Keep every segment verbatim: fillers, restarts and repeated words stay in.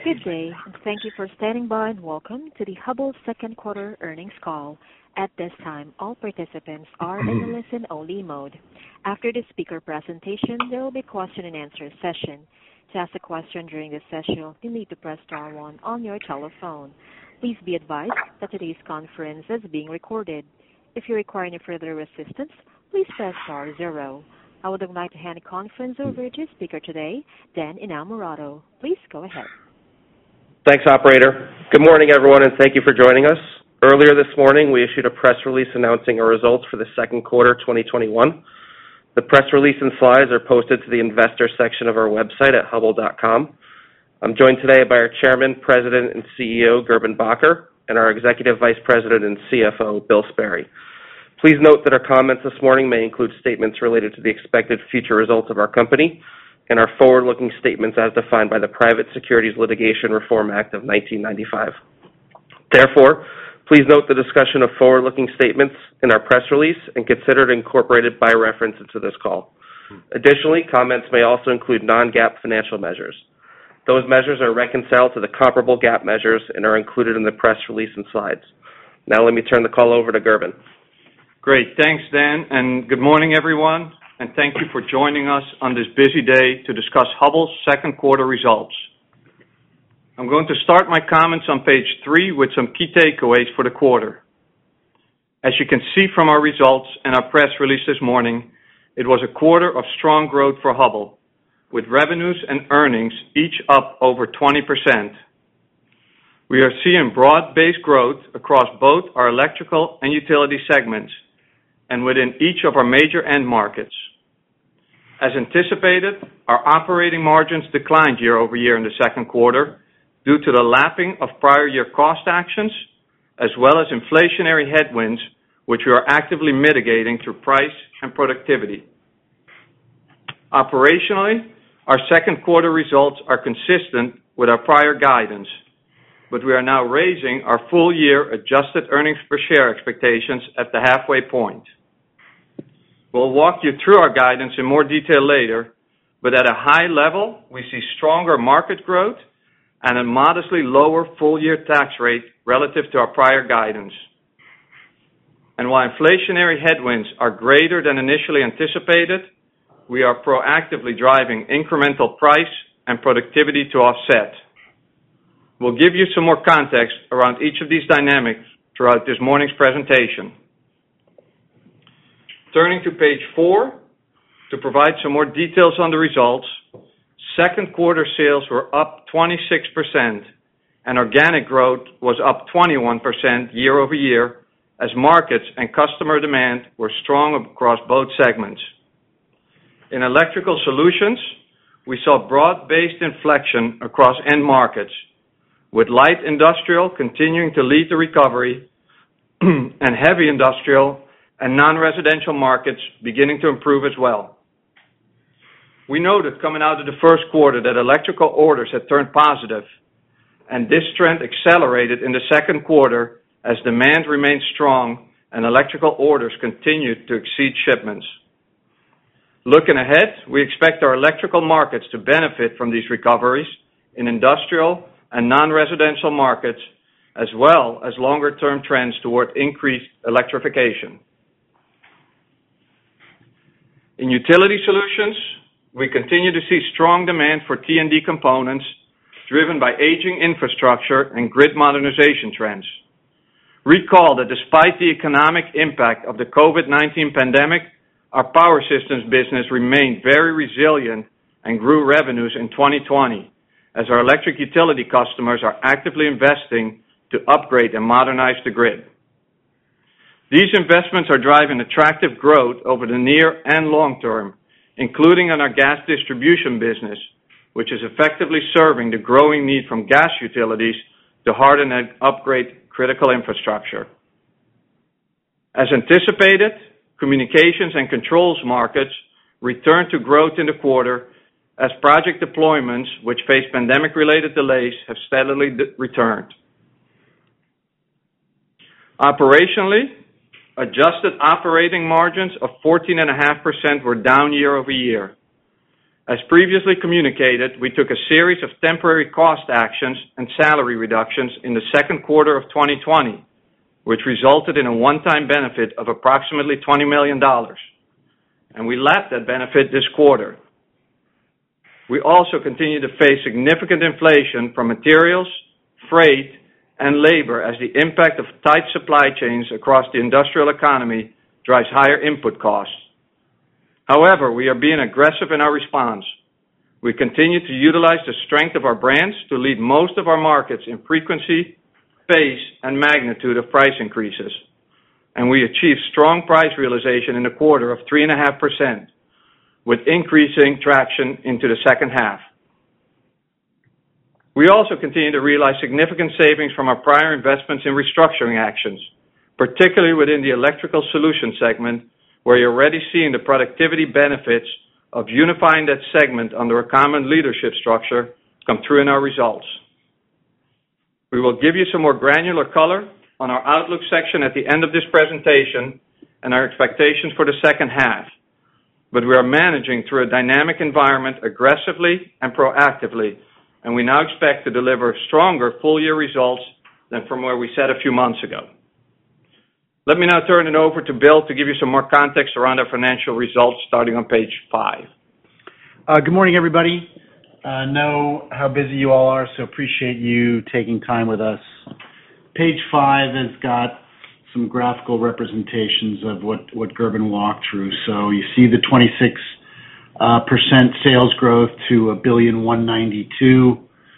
Good day, and thank you for standing by, and welcome to the Hubbell second quarter earnings call. At this time, all participants are in a listen-only mode. After the speaker presentation, there will be a question-and-answer session. To ask a question during this session, you need to press star one on your telephone. Please be advised that today's conference is being recorded. If you require any further assistance, please press star zero. I would like to hand the conference over to speaker today, Dan Innamorato. Please go ahead. Thanks, operator. Good morning, everyone, and thank you for joining us. Earlier this morning, we issued a press release announcing our results for the second quarter twenty twenty-one. The press release and slides are posted to the investor section of our website at hubbell dot com. I'm joined today by our Chairman, President, and C E O, Gerben Bakker, and our Executive Vice President and C F O, Bill Sperry. Please note that our comments this morning may include statements related to the expected future results of our company and are forward-looking statements as defined by the Private Securities Litigation Reform Act of nineteen ninety-five. Therefore, please note the discussion of forward-looking statements in our press release and consider it incorporated by reference into this call. Additionally, comments may also include non-GAAP financial measures. Those measures are reconciled to the comparable GAAP measures and are included in the press release and slides. Now let me turn the call over to Gerben. Great. Thanks, Dan, and good morning, everyone, and thank you for joining us on this busy day to discuss Hubbell's second quarter results. I'm going to start my comments on page three with some key takeaways for the quarter. As you can see from our results and our press release this morning, it was a quarter of strong growth for Hubbell, with revenues and earnings each up over twenty percent. We are seeing broad-based growth across both our electrical and utility segments and within each of our major end markets. As anticipated, our operating margins declined year over year in the second quarter due to the lapping of prior year cost actions, as well as inflationary headwinds, which we are actively mitigating through price and productivity. Operationally, our second quarter results are consistent with our prior guidance, but we are now raising our full year adjusted earnings per share expectations at the halfway point. We'll walk you through our guidance in more detail later, but at a high level, we see stronger market growth and a modestly lower full-year tax rate relative to our prior guidance. And while inflationary headwinds are greater than initially anticipated, we are proactively driving incremental price and productivity to offset. We'll give you some more context around each of these dynamics throughout this morning's presentation. Turning to page four, to provide some more details on the results, second quarter sales were up twenty-six percent, and organic growth was up twenty-one percent year over year, as markets and customer demand were strong across both segments. In Electrical Solutions, we saw broad-based inflection across end markets, with light industrial continuing to lead the recovery and heavy industrial and non-residential markets beginning to improve as well. We noted coming out of the first quarter that electrical orders had turned positive, and this trend accelerated in the second quarter as demand remained strong and electrical orders continued to exceed shipments. Looking ahead, we expect our electrical markets to benefit from these recoveries in industrial and non-residential markets, as well as longer-term trends toward increased electrification. In Utility Solutions, we continue to see strong demand for T and D components driven by aging infrastructure and grid modernization trends. Recall that despite the economic impact of the COVID nineteen pandemic, our power systems business remained very resilient and grew revenues in twenty twenty, as our electric utility customers are actively investing to upgrade and modernize the grid. These investments are driving attractive growth over the near and long term, including in our gas distribution business, which is effectively serving the growing need from gas utilities to harden and upgrade critical infrastructure. As anticipated, communications and controls markets returned to growth in the quarter as project deployments, which face pandemic-related delays, have steadily d- returned. Operationally, adjusted operating margins of fourteen point five percent were down year over year. As previously communicated, we took a series of temporary cost actions and salary reductions in the second quarter of twenty twenty, which resulted in a one-time benefit of approximately twenty million dollars, and we lapped that benefit this quarter. We also continue to face significant inflation from materials, freight, and labor as the impact of tight supply chains across the industrial economy drives higher input costs. However, we are being aggressive in our response. We continue to utilize the strength of our brands to lead most of our markets in frequency, pace, and magnitude of price increases, and we achieved strong price realization in the quarter of three point five percent, with increasing traction into the second half. We also continue to realize significant savings from our prior investments in restructuring actions, particularly within the Electrical Solutions segment, where you're already seeing the productivity benefits of unifying that segment under a common leadership structure come through in our results. We will give you some more granular color on our outlook section at the end of this presentation and our expectations for the second half, but we are managing through a dynamic environment aggressively and proactively, and we now expect to deliver stronger full-year results than from where we said a few months ago. Let me now turn it over to Bill to give you some more context around our financial results, starting on page five. Uh, good morning, everybody. I uh, know how busy you all are, so appreciate you taking time with us. Page five has got some graphical representations of what, what Gerben walked through. So you see the twenty-six percent uh, percent sales growth to a billion one ninety-two.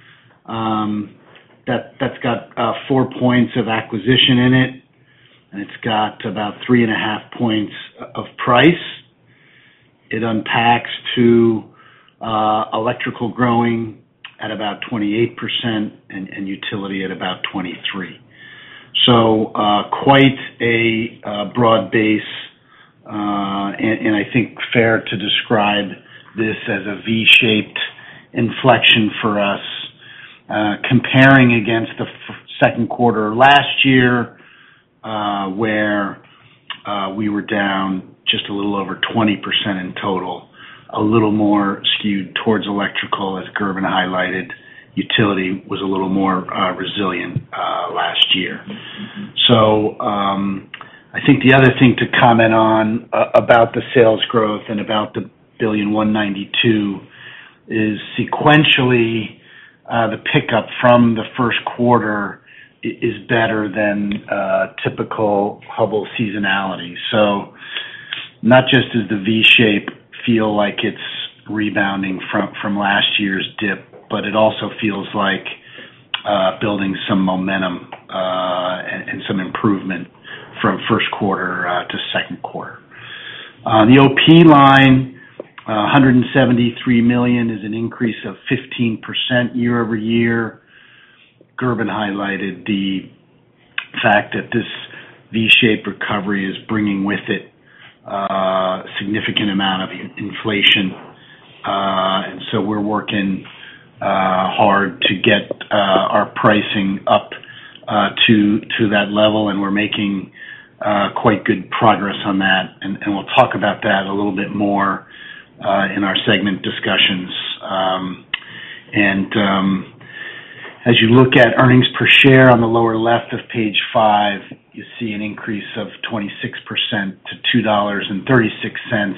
Um, that that's got uh, four points of acquisition in it, and it's got about three and a half points of price. It unpacks to uh, electrical growing at about twenty-eight percent and, and utility at about twenty-three. So uh, quite a uh, broad base, uh, and, and I think fair to describe this as a V-shaped inflection for us. Uh, comparing against the f- second quarter last year, uh, where uh, we were down just a little over twenty percent in total, a little more skewed towards electrical, as Gerben highlighted. Utility was a little more uh, resilient uh, last year. So um, I think the other thing to comment on uh, about the sales growth and about the billion one ninety-two is sequentially uh, the pickup from the first quarter is better than uh, typical Hubbell seasonality. So not just does the V shape feel like it's rebounding from, from last year's dip, but it also feels like uh, building some momentum uh, and, and some improvement from first quarter uh, to second quarter. Uh, the O P line, uh, one hundred seventy-three million dollars, is an increase of fifteen percent year over year. Gerben highlighted the fact that this V-shaped recovery is bringing with it uh, a significant amount of inflation, uh, and so we're working Uh, hard to get uh, our pricing up uh, to to that level, and we're making uh, quite good progress on that, and, and we'll talk about that a little bit more uh, in our segment discussions. Um, and um, as you look at earnings per share on the lower left of page five, you see an increase of twenty-six percent to two dollars and thirty-six cents.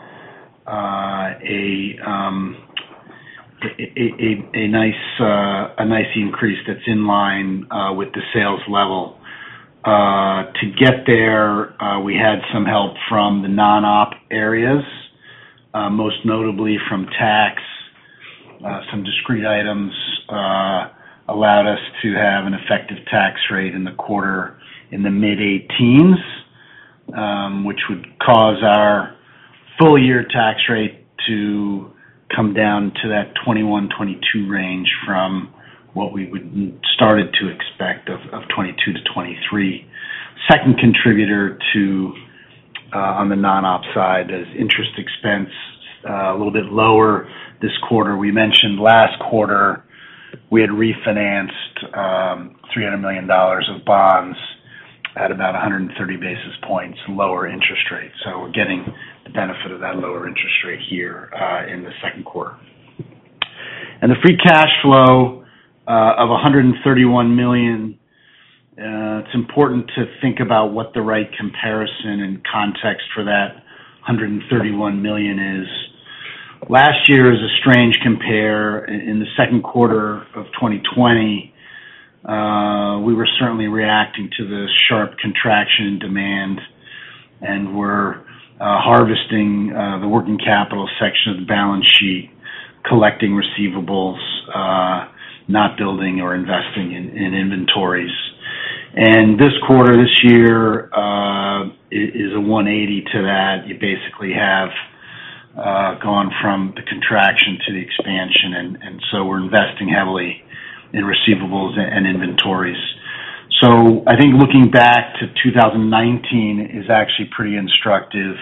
Uh, a um, A, a, a nice uh, a nice increase that's in line uh, with the sales level. Uh, to get there, uh, we had some help from the non-op areas, uh, most notably from tax. Uh, some discrete items uh, allowed us to have an effective tax rate in the quarter in the mid-eighteens, um, which would cause our full-year tax rate to come down to that twenty-one, twenty-two range from what we would started to expect of, of twenty-two to twenty-three. Second contributor to uh, on the non-op side is interest expense, uh, a little bit lower this quarter. We mentioned last quarter we had refinanced um, three hundred million dollars of bonds at about one hundred thirty basis points lower interest rate. So we're getting the benefit of that lower interest rate here uh, in the second quarter. And the free cash flow uh, of one hundred thirty-one million dollars, uh, it's important to think about what the right comparison and context for that one hundred thirty-one million dollars is. Last year is a strange compare. In the second quarter of twenty twenty, uh, we were certainly reacting to the sharp contraction in demand, and were uh, harvesting uh, the working capital section of the balance sheet, collecting receivables, uh, not building or investing in, in inventories. And this quarter, this year, uh, is a one eighty to that. You basically have uh, gone from the contraction to the expansion, and, and so we're investing heavily in receivables and inventories. So I think looking back to two thousand nineteen is actually pretty instructive.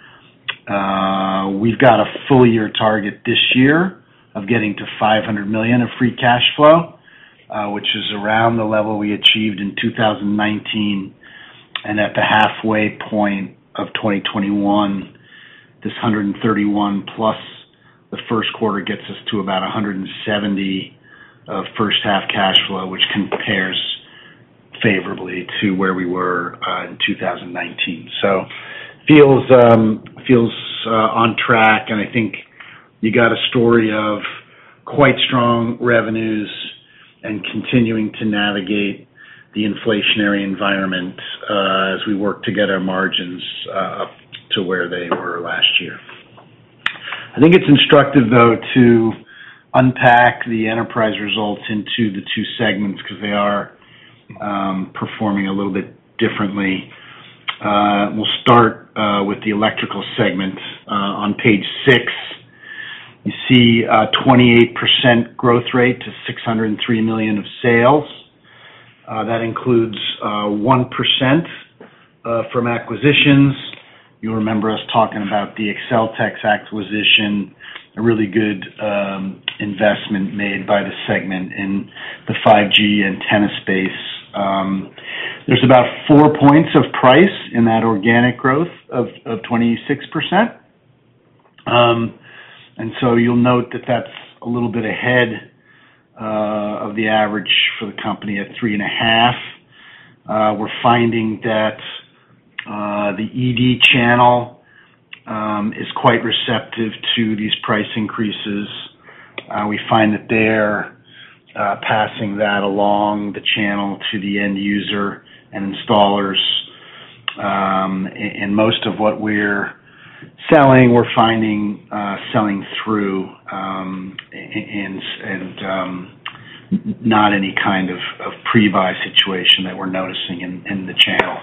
Uh, we've got a full year target this year of getting to five hundred million dollars of free cash flow, uh, which is around the level we achieved in two thousand nineteen. And at the halfway point of twenty twenty-one, this one hundred thirty-one plus the first quarter gets us to about one hundred seventy of first half cash flow, which compares favorably to where we were uh, in two thousand nineteen. So feels um, feels uh, on track, and I think you got a story of quite strong revenues and continuing to navigate the inflationary environment uh, as we work to get our margins uh, up to where they were last year. I think it's instructive, though, to unpack the enterprise results into the two segments because they are um, performing a little bit differently. Uh, we'll start uh, with the electrical segment uh, on page six. You see a twenty-eight percent growth rate to six hundred three million dollars of sales. Uh, that includes uh, one percent uh, from acquisitions. You'll remember us talking about the Exceltex acquisition, a really good um, investment made by the segment in the five G antenna space. Um, there's about four points of price in that organic growth of, of twenty-six percent. Um, and so you'll note that that's a little bit ahead uh, of the average for the company at three and a half. Uh, we're finding that uh, the E D channel um, is quite receptive to these price increases. Uh, we find that they're uh, passing that along the channel to the end user and installers. Um, and, and most of what we're selling, we're finding uh, selling through um, and, and um, not any kind of, of pre-buy situation that we're noticing in, in the channel.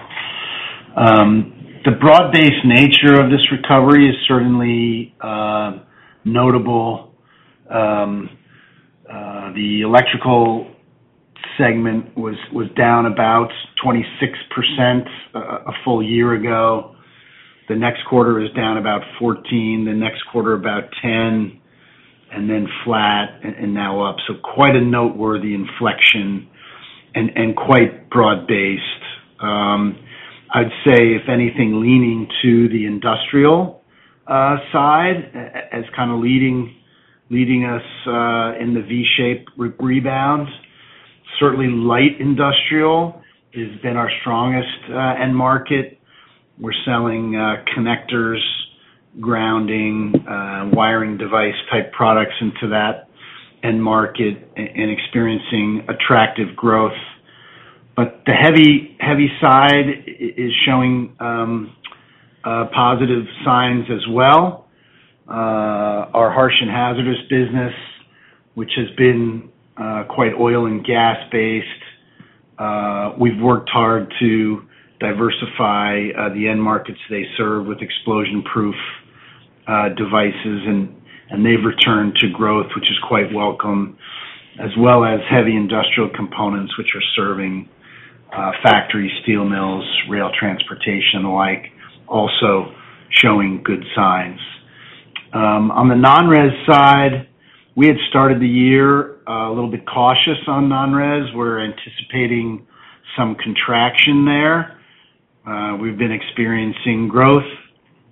Um, the broad-based nature of this recovery is certainly uh, notable. Um, uh, the electrical segment was, was down about twenty-six percent a, a full year ago. The next quarter is down about fourteen, the next quarter about ten, and then flat and, and now up. So quite a noteworthy inflection and, and quite broad-based. Um, I'd say, if anything, leaning to the industrial uh, side as kind of leading leading us uh, in the V-shaped re- rebound. Certainly light industrial has been our strongest uh, end market. We're selling uh, connectors, grounding, uh, wiring device type products into that end market and, and experiencing attractive growth. But the heavy heavy side is showing um, uh, positive signs as well. Uh, our harsh and hazardous business, which has been uh, quite oil and gas based, uh, we've worked hard to diversify uh, the end markets they serve with explosion-proof uh, devices, and, and they've returned to growth, which is quite welcome, as well as heavy industrial components, which are serving uh, factories, steel mills, rail transportation, and the like, also showing good signs. Um, on the non-res side, we had started the year uh, a little bit cautious on non-res. We're anticipating some contraction there. Uh, we've been experiencing growth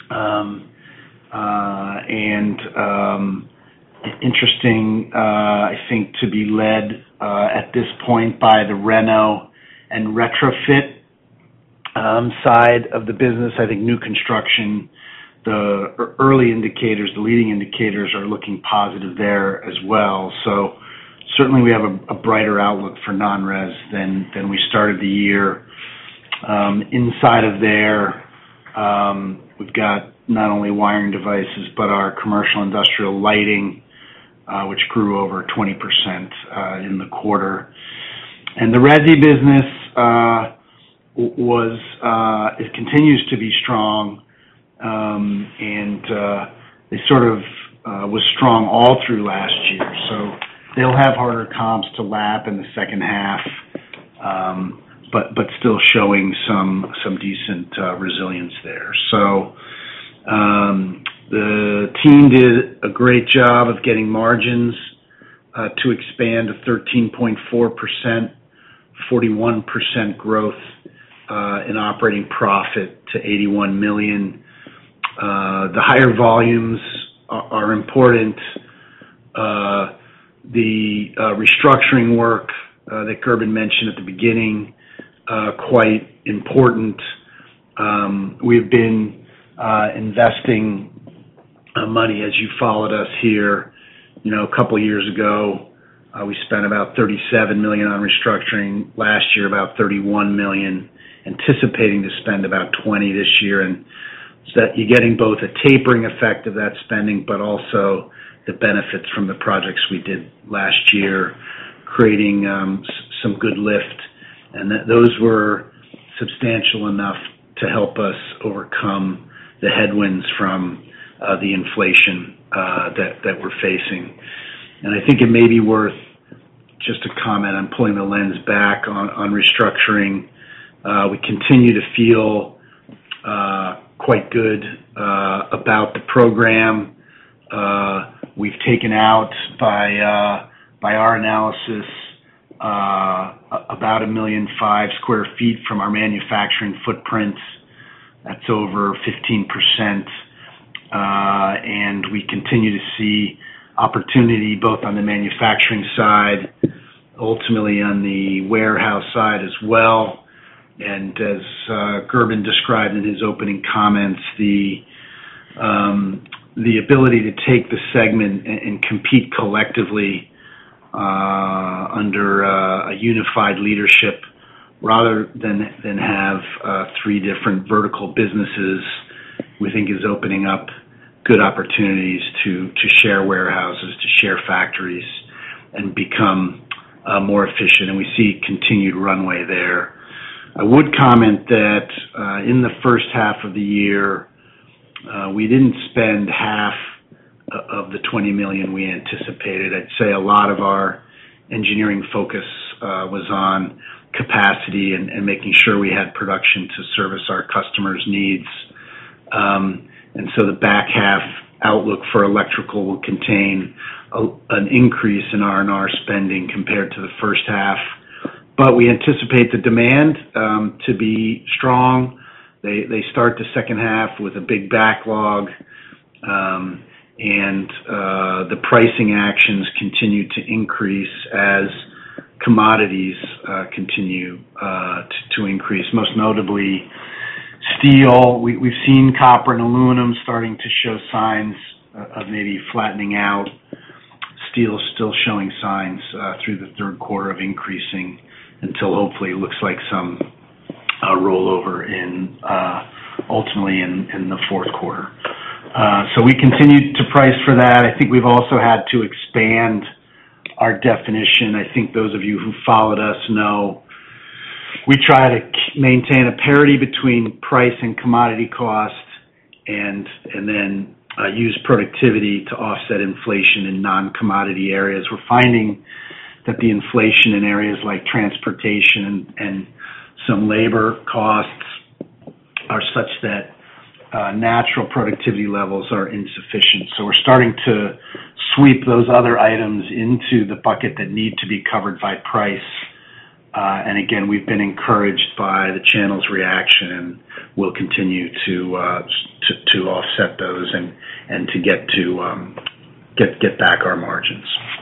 Um, uh, and um, interesting, uh, I think, to be led uh, at this point by the reno and retrofit um, side of the business. I think new construction, the early indicators, the leading indicators are looking positive there as well. So certainly we have a, a brighter outlook for non-res than, than we started the year. Um, inside of there, um, we've got not only wiring devices, but our commercial industrial lighting, uh, which grew over twenty percent uh, in the quarter. And the resi business uh, was, uh, it continues to be strong, um, and uh, they sort of uh, was strong all through last year. So they'll have harder comps to lap in the second half, um, but but still showing some some decent uh, resilience there. So um, the team did a great job of getting margins uh, to expand to thirteen point four percent, forty-one percent growth uh, in operating profit to eighty-one million dollars. Uh, the higher volumes are, are important. Uh, the uh, restructuring work uh, that Gerben mentioned at the beginning, uh, quite important. Um, we've been uh, investing uh, money, as you followed us here. You know, a couple years ago, uh, we spent about thirty-seven million dollars on restructuring. Last year, about thirty-one million dollars, anticipating to spend about twenty this year. And so that you're getting both a tapering effect of that spending, but also the benefits from the projects we did last year, creating um, s- some good lift. And that those were substantial enough to help us overcome the headwinds from uh, the inflation uh, that, that we're facing. And I think it may be worth just a comment on pulling the lens back on, on restructuring. Uh, we continue to feel uh, quite good uh, about the program. Uh, we've taken out, by uh, by our analysis, uh, about a million five square feet from our manufacturing footprints. That's over fifteen percent, uh, and we continue to see opportunity both on the manufacturing side, ultimately on the warehouse side as well. And as uh, Gerben described in his opening comments, the um, the ability to take the segment and, and compete collectively uh, under uh, a unified leadership, rather than than have uh, three different vertical businesses, we think is opening up good opportunities to to share warehouses, to share factories, and become uh, more efficient. And we see continued runway there. I would comment that uh, in the first half of the year, uh, we didn't spend half of the twenty million dollars we anticipated. I'd say a lot of our engineering focus uh, was on capacity and, and making sure we had production to service our customers' needs. Um, and so the back half outlook for electrical will contain a, an increase in R and R spending compared to the first half. But we anticipate the demand um, to be strong. They they start the second half with a big backlog, um, and uh, the pricing actions continue to increase as commodities uh, continue uh, to, to increase. Most notably, steel. We, we've seen copper and aluminum starting to show signs of maybe flattening out. Steel is still showing signs uh, through the third quarter of increasing, until hopefully it looks like some uh, rollover in uh, ultimately in, in the fourth quarter. Uh, so we continue to price for that. I think we've also had to expand our definition. I think those of you who followed us know we try to maintain a parity between price and commodity cost, and and then uh, use productivity to offset inflation in non-commodity areas. We're finding that the inflation in areas like transportation and, and some labor costs are such that uh, natural productivity levels are insufficient. So we're starting to sweep those other items into the bucket that need to be covered by price Uh, and again, we've been encouraged by the channel's reaction, and we'll continue to uh, to, to offset those and, and to get to um, get get back our margins.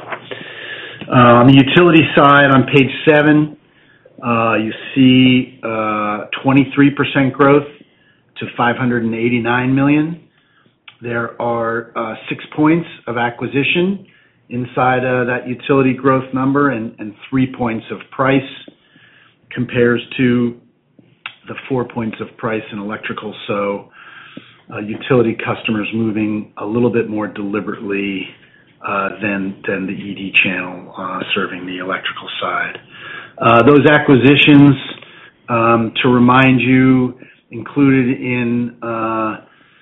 Uh, on the utility side, on page seven, uh, you see uh, twenty-three percent growth to five hundred eighty-nine million dollars. There are uh, six points of acquisition inside uh, that utility growth number, and, and three points of price, compares to the four points of price in electrical. So uh, utility customers moving a little bit more deliberately uh, than than the E D channel uh, serving the electrical side. Uh, those acquisitions, um, to remind you, included in uh,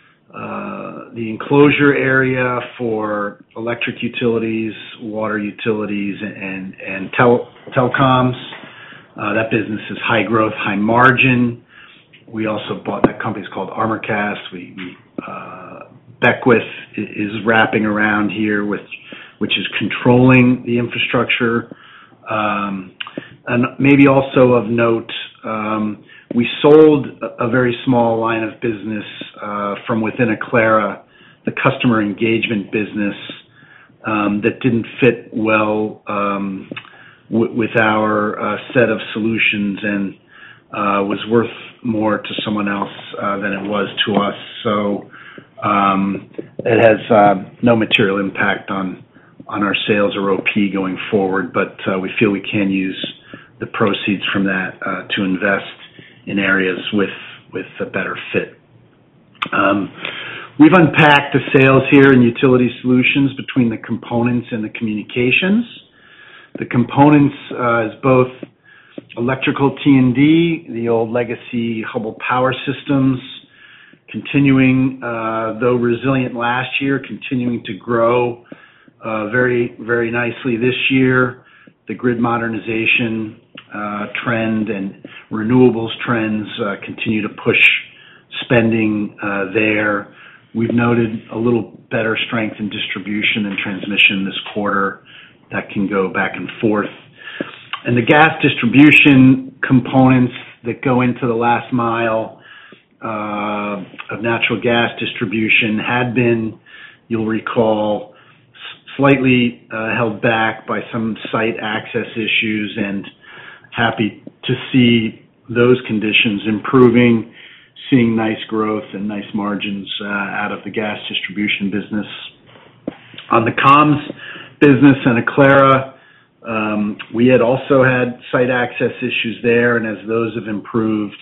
uh, the enclosure area for electric utilities, water utilities, and and tel- telecoms. Uh, that business is high growth, high margin. We also bought that company. It's called Armorcast. We, we uh, Beckwith is wrapping around here, with which is controlling the infrastructure. Um, and maybe also of note, um, we sold a, a very small line of business uh, from within Aclara, the customer engagement business, um, that didn't fit well um, w- with our uh, set of solutions, and uh, was worth more to someone else uh, than it was to us. So um, it has uh, no material impact on on our sales or O P going forward, but uh, we feel we can use the proceeds from that uh, to invest in areas with with a better fit. Um, we've unpacked the sales here in Utility Solutions between the components and the communications. The components uh, is both electrical T and D, the old legacy Hubbell Power Systems, continuing, uh, though resilient last year, continuing to grow uh, very, very nicely this year. The grid modernization uh, trend and renewables trends uh, continue to push spending uh, there. We've noted a little better strength in distribution and transmission this quarter. That can go back and forth. And the gas distribution components that go into the last mile uh, of natural gas distribution had been, you'll recall, slightly uh, held back by some site access issues, and happy to see those conditions improving, seeing nice growth and nice margins uh, out of the gas distribution business. On the comms business and Aclara, um, we had also had site access issues there, and as those have improved,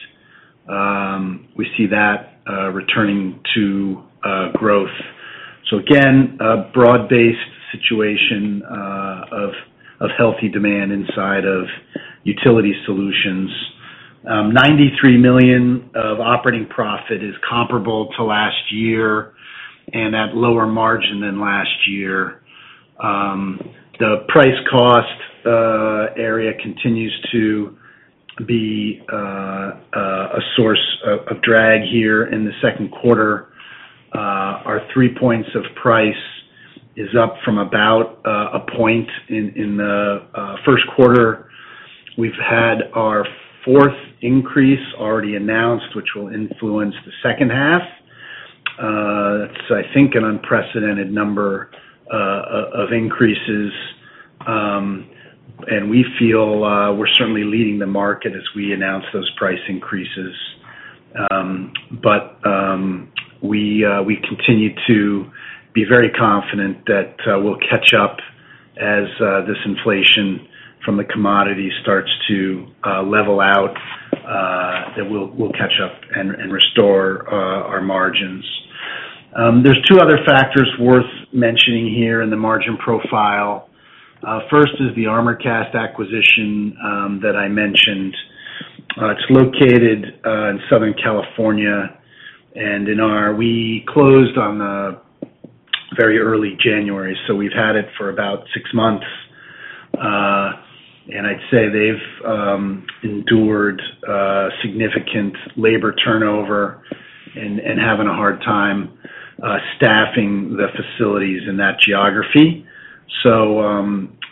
um, we see that uh, returning to uh, growth. So again, a broad-based situation uh, of of healthy demand inside of Utility Solutions. Um, ninety-three million dollars of operating profit is comparable to last year and at lower margin than last year. Um, the price cost uh, area continues to be uh, uh, a source of, of drag here in the second quarter. Uh, our three points of price is up from about uh, a point in, in the uh, first quarter. We've had our fourth increase already announced, which will influence the second half. Uh, that's, I think, an unprecedented number uh, of increases, um, and we feel uh, we're certainly leading the market as we announce those price increases. Um, but um, we uh, we continue to be very confident that uh, we'll catch up as uh, this inflation from the commodity starts to uh, level out, uh, that we'll we'll catch up and, and restore uh, our margins. Um, there's two other factors worth mentioning here in the margin profile. Uh, first is the Armorcast acquisition um, that I mentioned. Uh, it's located uh, in Southern California, and in our we closed on the very early January, so we've had it for about six months. Uh, and I'd say they've um, endured uh, significant labor turnover and, and having a hard time uh, staffing the facilities in that geography. So um,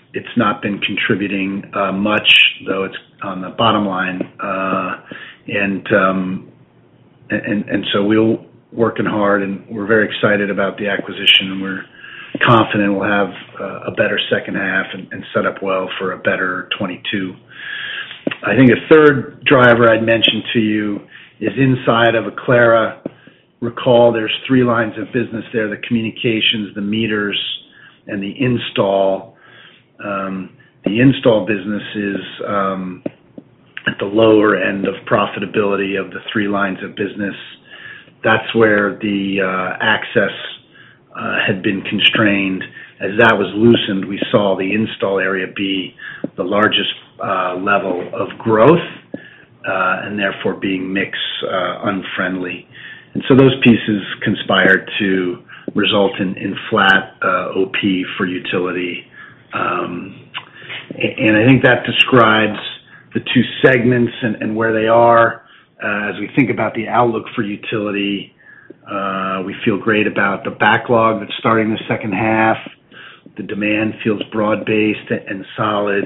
it's not been contributing uh, much, though it's on the bottom line. Uh, and, um, and and so we're working hard, and we're very excited about the acquisition, and we're confident we'll have uh, a better second half and, and set up well for a better twenty-two. I think a third driver I'd mention to you is inside of Aclara. Recall there's three lines of business there: the communications, the meters, and the install. Um, the install business is um, at the lower end of profitability of the three lines of business. That's where the uh, access uh, had been constrained. As that was loosened, we saw the install area be the largest uh, level of growth, uh, and therefore being mix uh, unfriendly. And so those pieces conspired to result in, in flat uh, O P for utility. Um, and I think that describes the two segments and, and where they are. Uh, as we think about the outlook for utility, uh, we feel great about the backlog that's starting the second half. The demand feels broad-based and solid.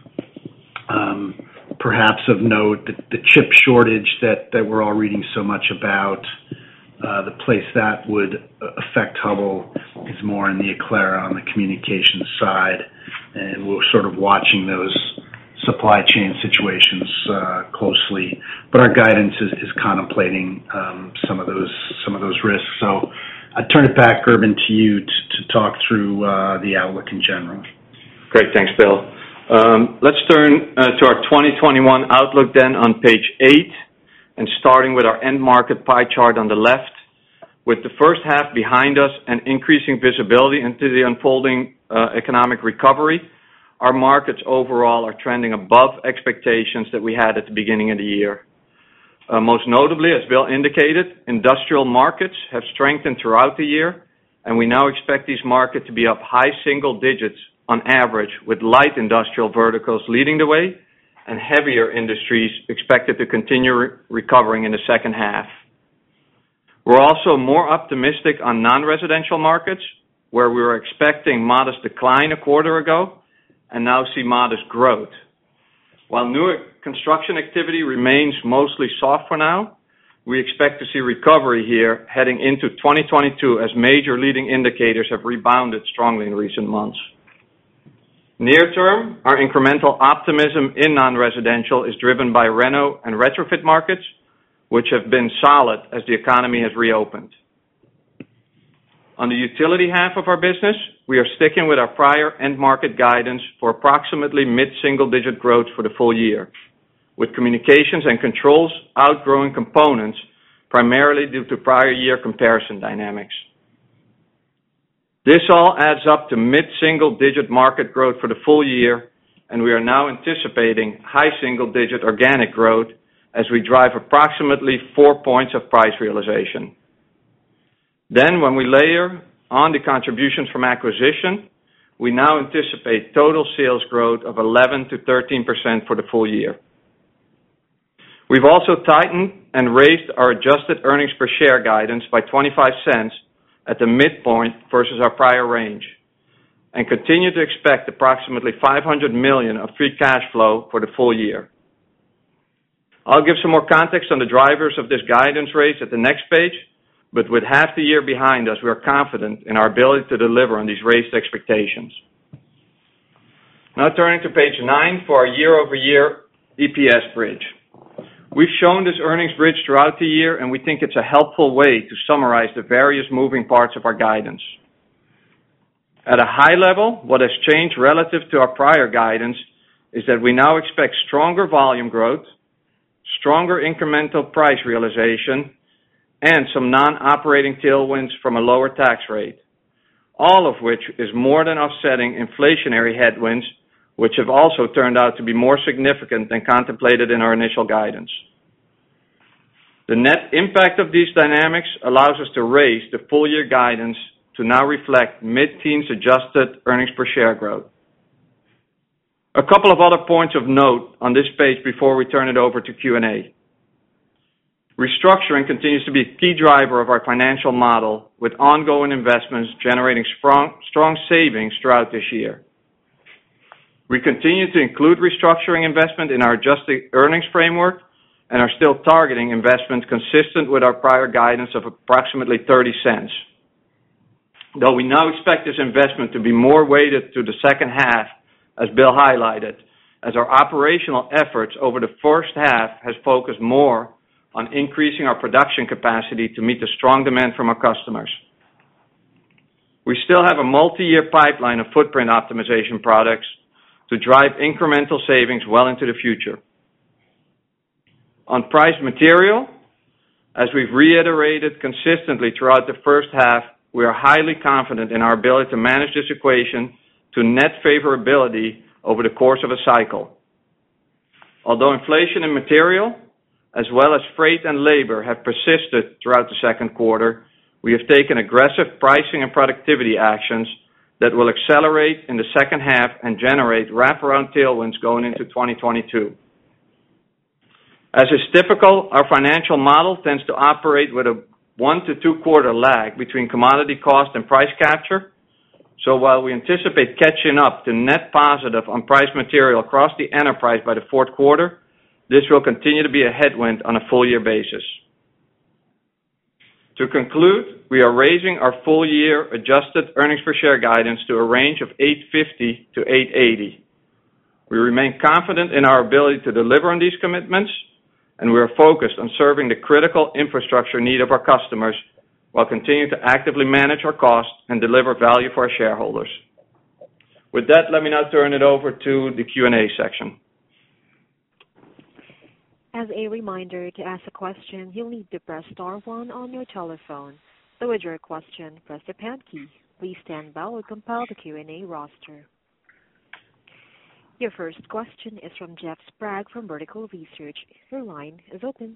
Um, perhaps of note, the, the chip shortage that, that we're all reading so much about, uh, the place that would affect Hubbell is more in the Aclara on the communications side, and we're sort of watching those supply chain situations uh, closely. But our guidance is, is contemplating um, some of those some of those risks. So I turn it back, Gerben, to you to, to talk through uh, the outlook in general. Great, thanks, Bill. Um, let's turn uh, to our twenty twenty-one outlook then on page eight, and starting with our end market pie chart on the left. With the first half behind us and increasing visibility into the unfolding uh, economic recovery, our markets overall are trending above expectations that we had at the beginning of the year. Uh, most notably, as Bill indicated, industrial markets have strengthened throughout the year, and we now expect these markets to be up high single digits on average, with light industrial verticals leading the way and heavier industries expected to continue re- recovering in the second half. We're also more optimistic on non-residential markets, where we were expecting modest decline a quarter ago and now see modest growth. While new construction activity remains mostly soft for now, we expect to see recovery here heading into twenty twenty-two as major leading indicators have rebounded strongly in recent months. Near term, our incremental optimism in non-residential is driven by reno and retrofit markets, which have been solid as the economy has reopened. On the utility half of our business, we are sticking with our prior end market guidance for approximately mid-single digit growth for the full year, with communications and controls outgrowing components primarily due to prior year comparison dynamics. This all adds up to mid-single digit market growth for the full year, and we are now anticipating high single digit organic growth as we drive approximately four points of price realization. Then, when we layer on the contributions from acquisition, we now anticipate total sales growth of eleven to thirteen percent for the full year. We've also tightened and raised our adjusted earnings per share guidance by twenty-five cents at the midpoint versus our prior range, and continue to expect approximately five hundred million dollars of free cash flow for the full year. I'll give some more context on the drivers of this guidance raise at the next page, but with half the year behind us, we are confident in our ability to deliver on these raised expectations. Now turning to page nine for our year-over-year E P S bridge. We've shown this earnings bridge throughout the year, and we think it's a helpful way to summarize the various moving parts of our guidance. At a high level, what has changed relative to our prior guidance is that we now expect stronger volume growth, stronger incremental price realization, and some non-operating tailwinds from a lower tax rate, all of which is more than offsetting inflationary headwinds, which have also turned out to be more significant than contemplated in our initial guidance. The net impact of these dynamics allows us to raise the full-year guidance to now reflect mid-teens adjusted earnings per share growth. A couple of other points of note on this page before we turn it over to Q and A. Restructuring continues to be a key driver of our financial model, with ongoing investments generating strong, strong savings throughout this year. We continue to include restructuring investment in our adjusted earnings framework and are still targeting investments consistent with our prior guidance of approximately thirty cents. Though we now expect this investment to be more weighted to the second half, as Bill highlighted, as our operational efforts over the first half has focused more on increasing our production capacity to meet the strong demand from our customers. We still have a multi-year pipeline of footprint optimization products to drive incremental savings well into the future. On price material, as we've reiterated consistently throughout the first half, we are highly confident in our ability to manage this equation to net favorability over the course of a cycle. Although inflation in material, as well as freight and labor, have persisted throughout the second quarter, we have taken aggressive pricing and productivity actions that will accelerate in the second half and generate wraparound tailwinds going into twenty twenty-two. As is typical, our financial model tends to operate with a one to two quarter lag between commodity cost and price capture. So while we anticipate catching up to net positive on price material across the enterprise by the fourth quarter, this will continue to be a headwind on a full year basis. To conclude, we are raising our full year adjusted earnings per share guidance to a range of eight fifty to eight eighty. We remain confident in our ability to deliver on these commitments, and we are focused on serving the critical infrastructure need of our customers while continuing to actively manage our costs and deliver value for our shareholders. With that, let me now turn it over to the Q and A section. As a reminder, to ask a question, you'll need to press star one on your telephone. To withdraw your question, press the pound key. Please stand by while we compile the Q and A roster. Your first question is from Jeff Sprague from Vertical Research. Your line is open.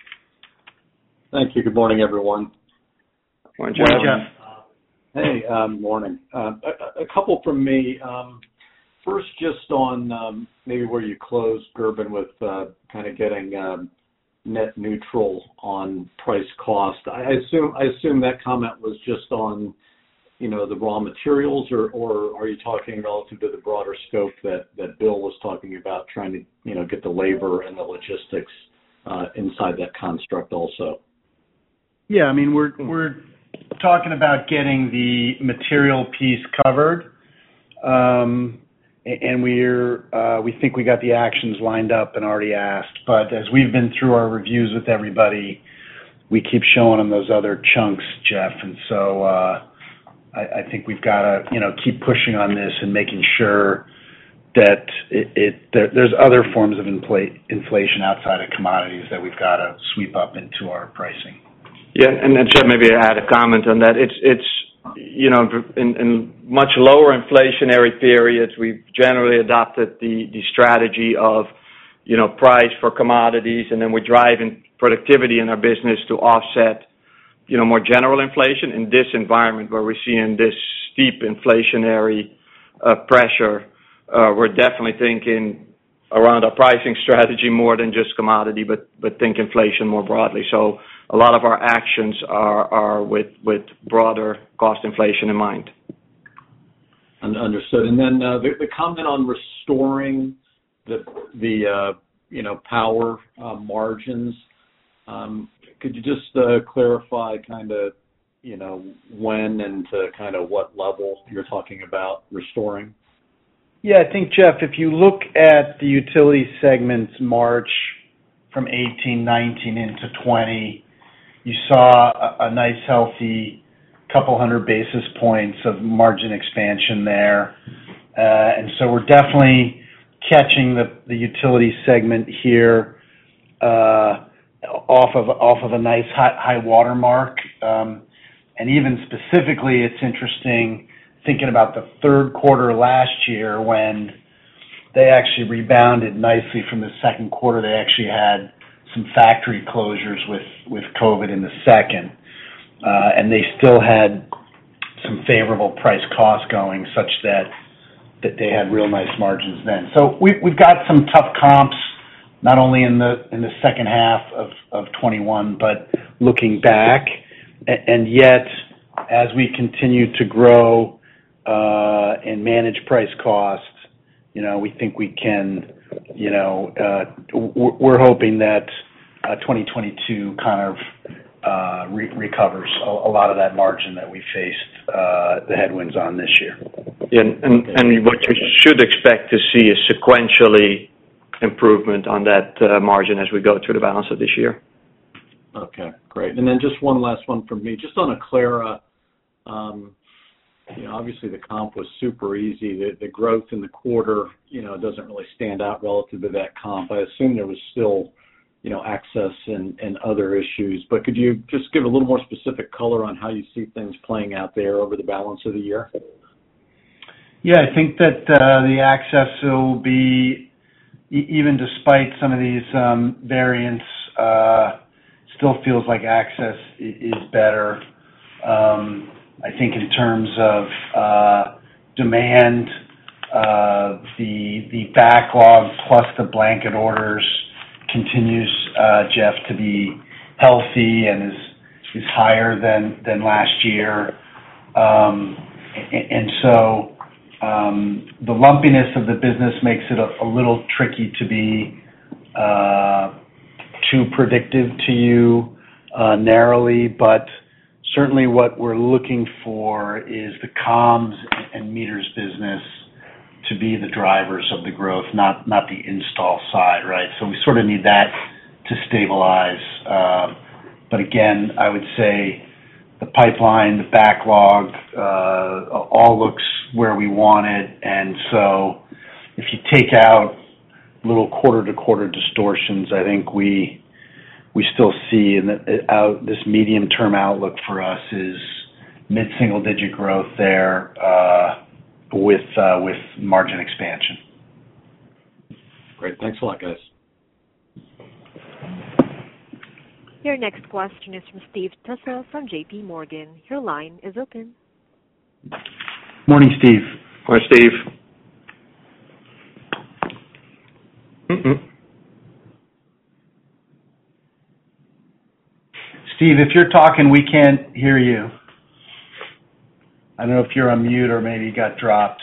Thank you. Good morning, everyone. Morning, Jeff. Morning, Jeff. Hey, um, morning. Uh, a, a couple from me. Um, first, just on um, maybe where you closed, Gerben, with uh, kind of getting um, net neutral on price cost. I assume I assume that comment was just on, you know, the raw materials, or, or are you talking relative to the broader scope that, that Bill was talking about, trying to, you know, get the labor and the logistics uh, inside that construct also? Yeah, I mean, we're we're talking about getting the material piece covered, um, and we're uh, we think we got the actions lined up and already asked. But as we've been through our reviews with everybody, we keep showing them those other chunks, Jeff, and so uh, I, I think we've got to, you know, keep pushing on this and making sure that it, it there, there's other forms of infl- inflation outside of commodities that we've got to sweep up into our pricing. Yeah, and then Jeff, maybe add a comment on that. It's, it's you know, in, in much lower inflationary periods, we've generally adopted the, the strategy of, you know, price for commodities, and then we're driving productivity in our business to offset, you know, more general inflation. In this environment where we're seeing this steep inflationary uh, pressure, uh, we're definitely thinking around our pricing strategy more than just commodity, but, but think inflation more broadly. So a lot of our actions are, are with, with broader cost inflation in mind. Understood. And then uh, the, the comment on restoring the, the uh, you know, power uh, margins, um, could you just uh, clarify kind of, you know, when and to kind of what level you're talking about restoring? Yeah, I think, Jeff, if you look at the utility segment's march from eighteen, nineteen into twenty, you saw a, a nice, healthy couple hundred basis points of margin expansion there. Uh, and so we're definitely catching the, the utility segment here uh, off of off of a nice high, high water mark. Um, and even specifically, it's interesting thinking about the third quarter last year when they actually rebounded nicely from the second quarter. They actually had some factory closures with, with COVID in the second, uh, and they still had some favorable price cost going such that that they had real nice margins then. So we, we've got some tough comps, not only in the in the second half of, of twenty-one, but looking back, and yet as we continue to grow uh, and manage price costs, you know, we think we can, you know, uh, we're hoping that uh, twenty twenty-two kind of uh, re- recovers a, a lot of that margin that we faced uh, the headwinds on this year. Yeah, and, and what you should expect to see is sequentially improvement on that uh, margin as we go through the balance of this year. Okay, great. And then just one last one from me. Just on Aclara, um, you know, obviously the comp was super easy. The, the growth in the quarter, you know, doesn't really stand out relative to that comp. I assume there was still, you know, access and, and other issues. But could you just give a little more specific color on how you see things playing out there over the balance of the year? Yeah, I think that uh, the access will be, e- even despite some of these um, variants, uh, still feels like access is better. Um, I think in terms of uh, demand, uh, the the backlog plus the blanket orders continues, uh, Jeff, to be healthy and is is higher than than last year, um, and, and so um, the lumpiness of the business makes it a, a little tricky to be Uh, too predictive to you uh, narrowly, but certainly what we're looking for is the comms and meters business to be the drivers of the growth, not not the install side, right? So we sort of need that to stabilize. Uh, but again, I would say the pipeline, the backlog, uh, all looks where we want it, and so if you take out little quarter-to-quarter distortions, I think we we still see in the, out this medium-term outlook for us is mid-single-digit growth there uh, with uh, with margin expansion. Great, thanks a lot, guys. Your next question is from Steve Tusa from J P Morgan. Your line is open. Morning, Steve. Morning, Steve. Mm-mm. Steve, if you're talking, we can't hear you. I don't know if you're on mute or maybe you got dropped.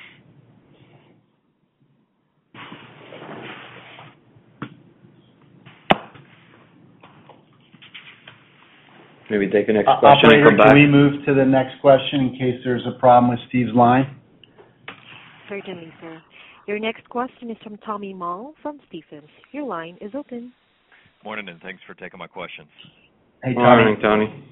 Maybe take the next Uh, question operator, and come back. can we move to the next question in case there's a problem with Steve's line? Certainly, sir. Your next question is from Tommy Moll from Stephens. Your line is open. Morning, and thanks for taking my questions. Hey, Tommy. Morning, Tony.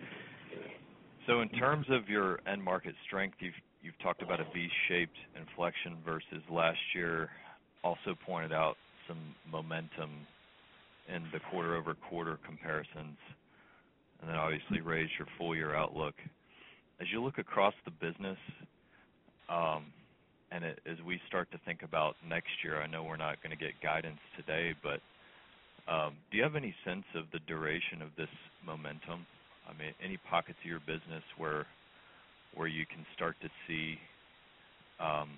So in terms of your end market strength, you've you've talked about a V-shaped inflection versus last year. Also pointed out some momentum in the quarter-over-quarter comparisons, and then obviously raised your full-year outlook. As you look across the business, um, and it, as we start to think about next year, I know we're not going to get guidance today, but um, do you have any sense of the duration of this momentum? I mean, any pockets of your business where where you can start to see um,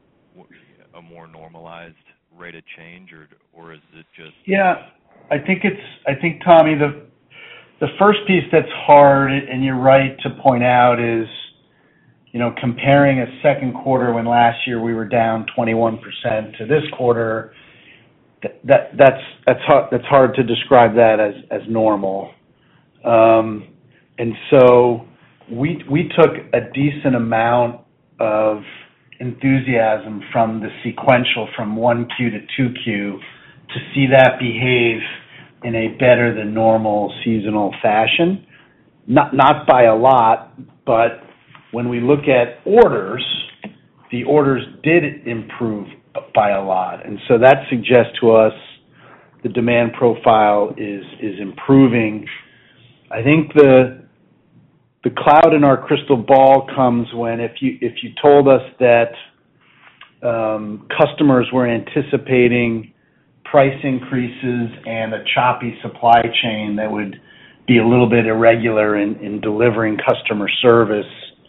a more normalized rate of change, or or is it just? Yeah, I think it's. I think Tommy, the the first piece that's hard, and you're right to point out, is you know comparing a second quarter when last year we were down twenty-one percent to this quarter. That, that that's that's hard. That's hard to describe that as as normal. Um, and so we we took a decent amount of enthusiasm from the sequential from one Q to two Q to see that behave in a better than normal seasonal fashion. Not not by a lot, but when we look at orders, the orders did improve by a lot, and so that suggests to us the demand profile is is improving. I think the the cloud in our crystal ball comes when if you if you told us that um, customers were anticipating price increases and a choppy supply chain that would be a little bit irregular in, in delivering customer service,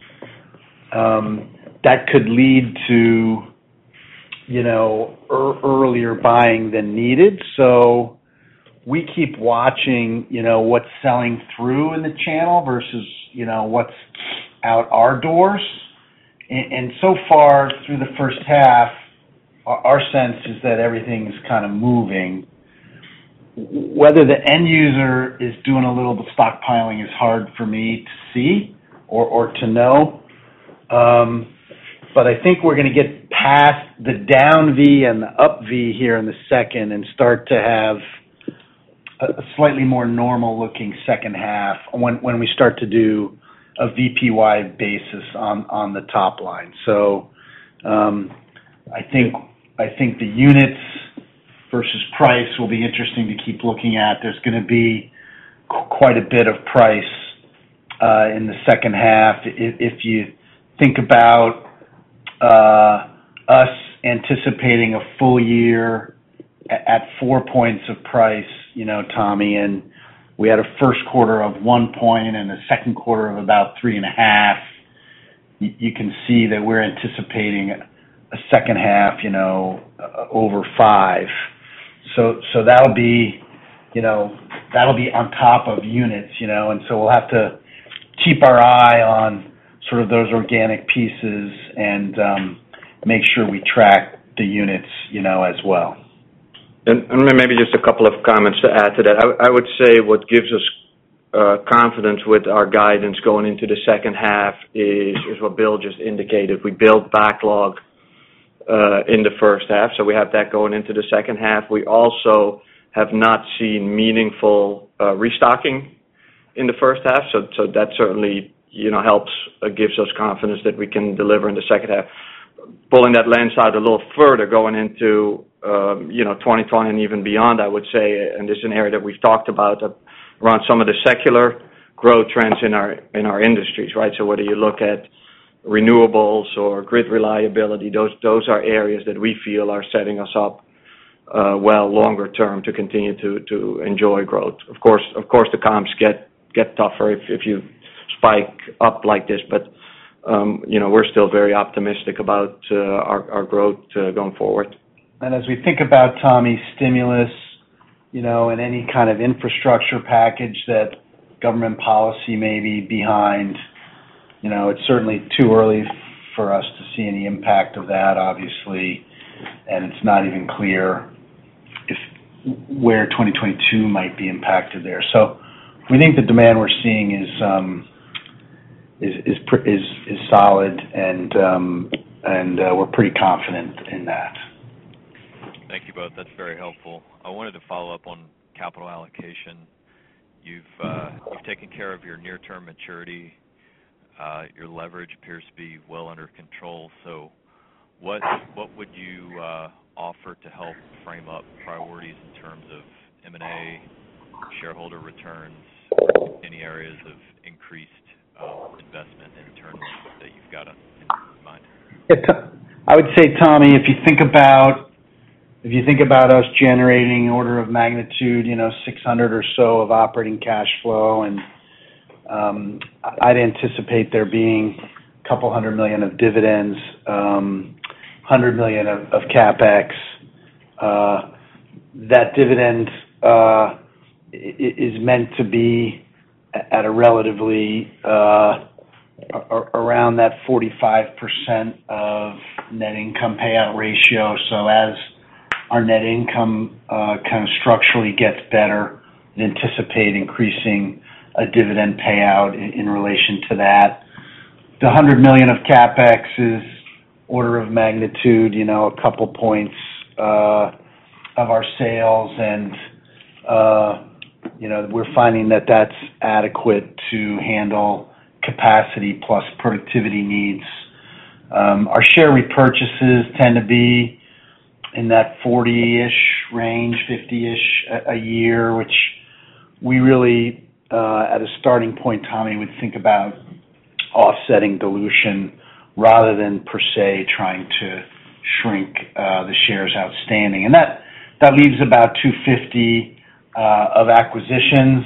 um, that could lead to you know er, earlier buying than needed. So we keep watching, you know, what's selling through in the channel versus, you know, what's out our doors. And, and so far through the first half, our, our sense is that everything's kind of moving. Whether the end user is doing a little stockpiling is hard for me to see or, or to know. Um, but I think we're going to get past the down V and the up V here in the second and start to have a, a slightly more normal looking second half when, when we start to do a V P Y basis on, on the top line. So um, I think I think the units versus price will be interesting to keep looking at. There's going to be qu- quite a bit of price uh, in the second half. If, if you think about uh, us anticipating a full year at, at four points of price, you know, Tommy, and we had a first quarter of one point and a second quarter of about three and a half. You, you can see that we're anticipating a second half, you know, uh, over five. So, so that'll be, you know, that'll be on top of units, you know, and so we'll have to keep our eye on sort of those organic pieces and um, make sure we track the units, you know, as well. And, and maybe just a couple of comments to add to that. I, I would say what gives us uh, confidence with our guidance going into the second half is, is what Bill just indicated. We built backlog uh, in the first half, so we have that going into the second half. We also have not seen meaningful uh, restocking in the first half, so so that certainly, you know, helps, uh, gives us confidence that we can deliver in the second half. Pulling that lens out a little further, going into um, you know twenty twenty and even beyond, I would say, and this is an area that we've talked about uh, around some of the secular growth trends in our in our industries, right? So whether you look at renewables or grid reliability, those those are areas that we feel are setting us up uh, well longer term to continue to to enjoy growth. Of course, of course, the comps get get tougher if if you spike up like this, but um, you know, we're still very optimistic about uh, our our growth uh, going forward. And as we think about, Tommy, stimulus, you know, and any kind of infrastructure package that government policy may be behind, you know, it's certainly too early for us to see any impact of that, obviously, and it's not even clear if where twenty twenty-two might be impacted there. So we think the demand we're seeing is um, is is is is solid, and um, and uh, we're pretty confident in that. Thank you both. That's very helpful. I wanted to follow up on capital allocation. You've uh, you've taken care of your near-term maturity. Uh, your leverage appears to be well under control. So, what what would you uh, offer to help frame up priorities in terms of M and A, shareholder returns, or any areas of increased uh, investment internally that you've got in mind? Yeah, I would say, Tommy, if you think about if you think about us generating order of magnitude, you know, six hundred or so of operating cash flow, and um, I'd anticipate there being a couple hundred million of dividends, um, hundred million of, of capex. Uh, that dividend uh, is meant to be at a relatively uh, around that forty-five percent of net income payout ratio. So as our net income uh, kind of structurally gets better, we anticipate increasing a dividend payout in, in relation to that. The one hundred million of capex is order of magnitude, you know, a couple points uh, of our sales, and uh, you know, we're finding that that's adequate to handle capacity plus productivity needs. Um, our share repurchases tend to be in that forty-ish range, fifty-ish a, a year, which we really, uh, at a starting point, Tommy, would think about offsetting dilution rather than per se trying to shrink uh, the shares outstanding. And that, that leaves about two hundred fifty uh, of acquisitions,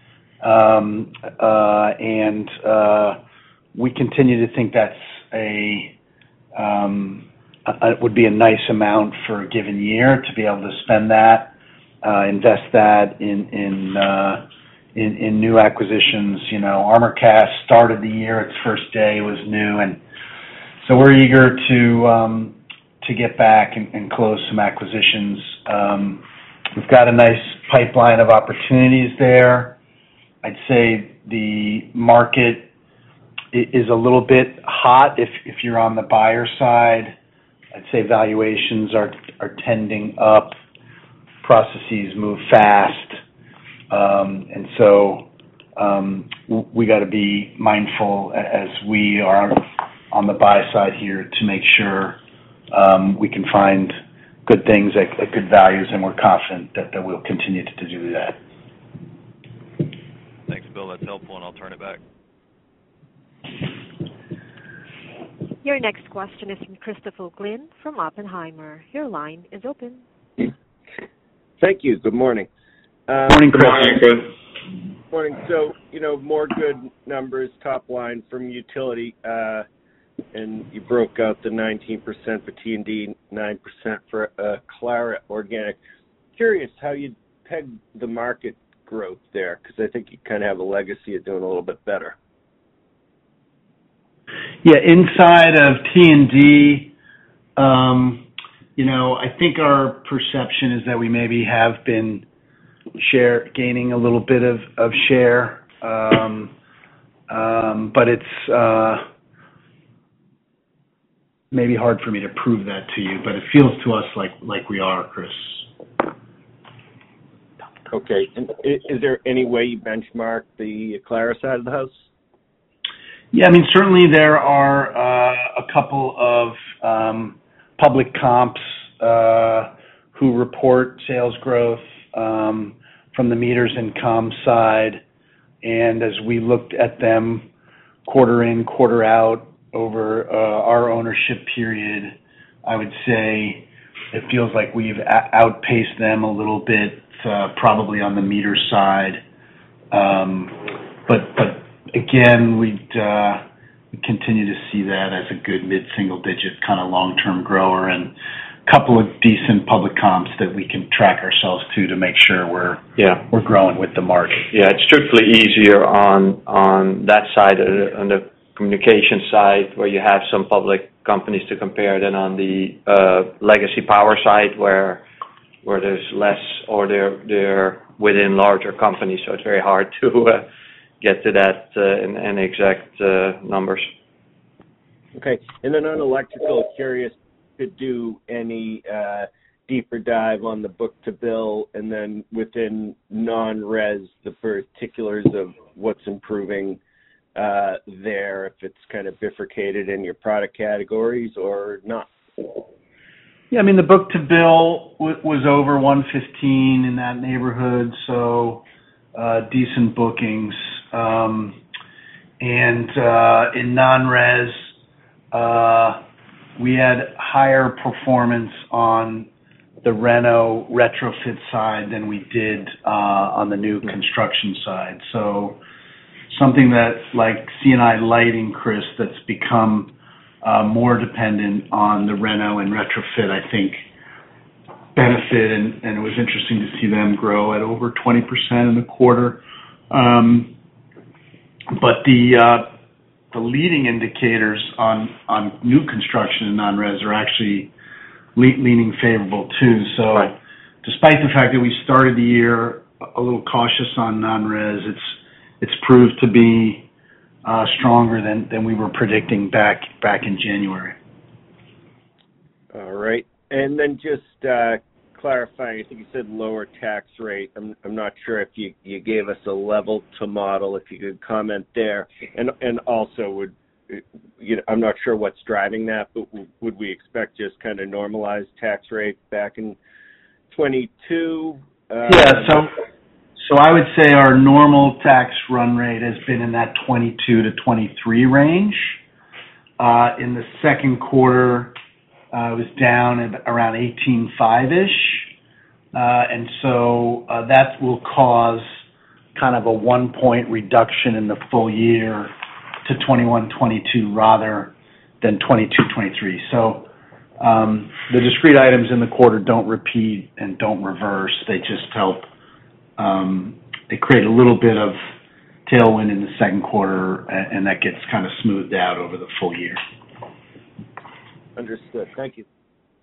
um, uh, and uh, we continue to think that's a um, it would be a nice amount for a given year to be able to spend that, uh, invest that in in, uh, in in new acquisitions. You know, ArmorCast started the year; its first day was new, and so we're eager to um, to get back and, and close some acquisitions. Um, we've got a nice pipeline of opportunities there. I'd say the market is a little bit hot if, if you're on the buyer side. I'd say valuations are are tending up. Processes move fast. Um, and so um, we got to be mindful as we are on the buy side here to make sure um, we can find good things at, at good values, and we're confident that, that we'll continue to, to do that. Thanks, Bill. That's helpful, and I'll turn it back. Your next question is from Christopher Glynn from Oppenheimer. Your line is open. Thank you. Good morning. Um, Morning, Chris. Morning, Chris. Morning. So, you know, more good numbers, top line from utility, uh, and you broke out the nineteen percent for T and D, nine percent for uh, Aclara Organic. Curious how you peg the market growth there, because I think you kind of have a legacy of doing a little bit better. Yeah, inside of T and D, um, you know, I think our perception is that we maybe have been share gaining a little bit of, of share, um, um, but it's uh, maybe hard for me to prove that to you, but it feels to us like, like we are, Chris. Okay. And is there any way you benchmark the Aclara side of the house? Yeah, I mean, certainly there are uh, a couple of um, public comps uh, who report sales growth um, from the meters and comms side, and as we looked at them quarter in, quarter out over uh, our ownership period, I would say it feels like we've a- outpaced them a little bit, uh, probably on the meter side. Um, but but again, we'd uh, we continue to see that as a good mid-single-digit kind of long-term grower, and a couple of decent public comps that we can track ourselves to to make sure we're yeah we're growing with the market. Yeah, it's strictly easier on on that side, uh, on the communication side, where you have some public companies to compare, than on the uh, legacy power side, where where there's less, or they're they're within larger companies, so it's very hard to uh, get to that uh, in, in exact uh, numbers. Okay. And then on electrical, curious to do any uh, deeper dive on the book-to-bill, and then within non-res, the particulars of what's improving uh, there, if it's kind of bifurcated in your product categories or not. Yeah, I mean, the book-to-bill w- was over one fifteen in that neighborhood, so uh, decent bookings. Um, and uh, in non-res, uh, we had higher performance on the reno retrofit side than we did uh, on the new construction side. So something that, like C and I lighting, Chris, that's become uh, more dependent on the reno and retrofit, I think, benefit, and, and it was interesting to see them grow at over twenty percent in the quarter. Um, but the uh, the leading indicators on, on new construction and non-res are actually le- leaning favorable too. So right. Despite the fact that we started the year a little cautious on non-res, it's it's proved to be uh, stronger than, than we were predicting back back in January. All right. And then just uh, clarifying, I think you said lower tax rate. I'm I'm not sure if you, you gave us a level to model, if you could comment there. And and also, would you know, I'm not sure what's driving that, but w- would we expect just kind of normalized tax rate back in twenty-two? Uh, yeah, so so I would say our normal tax run rate has been in that twenty-two to twenty-three range. Uh, in the second quarter, Uh, it was down at around eighteen point five-ish, uh, and so uh, that will cause kind of a one-point reduction in the full year to twenty-one twenty-two rather than twenty-two twenty-three. So um, the discrete items in the quarter don't repeat and don't reverse. They just help. Um, they create a little bit of tailwind in the second quarter, and, and that gets kind of smoothed out over the full year. Understood. Thank you.